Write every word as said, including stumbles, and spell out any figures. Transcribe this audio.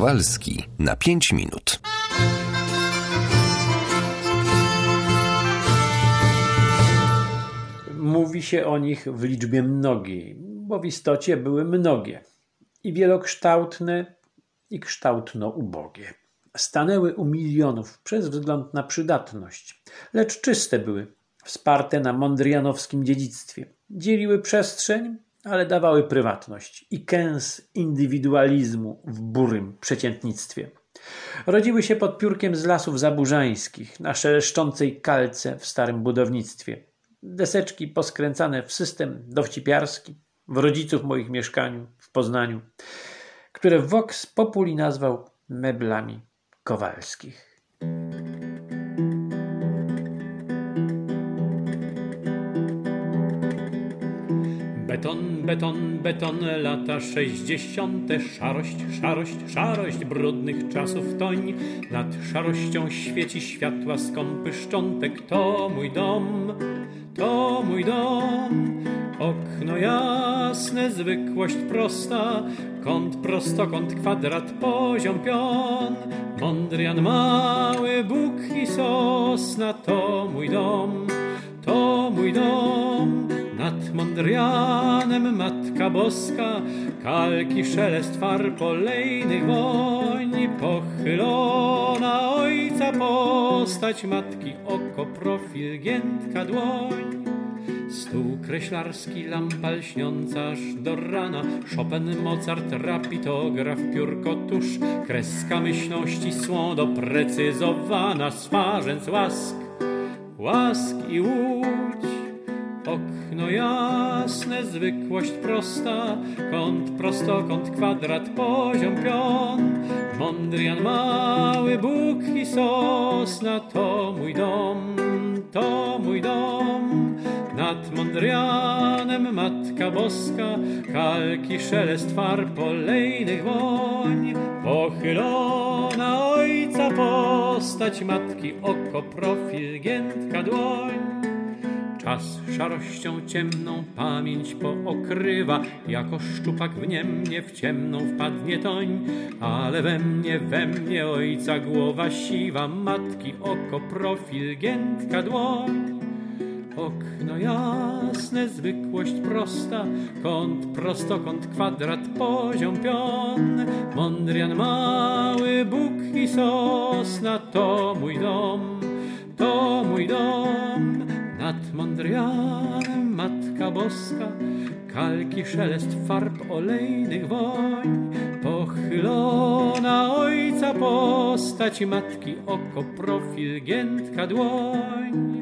Kowalski na pięć minut. Mówi się o nich w liczbie mnogiej, bo w istocie były mnogie i wielokształtne i kształtno ubogie. Stanęły u milionów przez wzgląd na przydatność, lecz czyste były, wsparte na mondrianowskim dziedzictwie. Dzieliły przestrzeń, ale dawały prywatność i kęs indywidualizmu w burym przeciętnictwie. Rodziły się pod piórkiem z lasów zaburzańskich, na szeleszczącej kalce w starym budownictwie. Deseczki poskręcane w system dowcipiarski, w rodziców moich mieszkaniu w Poznaniu, które Vox Populi nazwał meblami Kowalskich. Beton, beton, beton, lata sześćdziesiąte, szarość, szarość, szarość brudnych czasów toń. Nad szarością świeci światła skąpy szczątek. To mój dom, to mój dom. Okno jasne, zwykłość prosta, kąt prostokąt, kwadrat, poziom, pion. Mondrian mały, Bóg i sosna, to mój dom, to mój dom. Nad Mondrianem Matka Boska, kalki, szelest farb, olejnych woń. Pochylona ojca postać, matki oko, profil, giętka dłoń. Stół kreślarski, lampa lśniąca aż do rana, Chopin, Mozart, rapitograf, piórko, tusz, kreska myślą ścisłą, doprecyzowana, swarzędz łask, łask i łódź. Okno jasne, zwykłość prosta, kąt prostokąt, kwadrat, poziom, pion. Mondrian mały, Bóg i sosna, to mój dom, to mój dom. Nad Mondrianem Matka Boska, kalki, szelest farb, olejnych woń. Pochylona ojca postać, matki oko, profil, giętka dłoń. Czas szarością ciemną pamięć pookrywa, jako szczupak w niemnie w ciemną wpadnie toń. Ale we mnie, we mnie ojca głowa siwa, matki oko, profil, giętka dłoń. Okno jasne, zwykłość prosta, kąt prostokąt, kwadrat, poziom, pion. Mondrian mały, Bóg i sosna, to mój dom, to mój dom. Nad Mondrianem Matka Boska, kalki, szelest farb, olejnych woń. Pochylona ojca postać, matki oko, profil, giętka dłoń.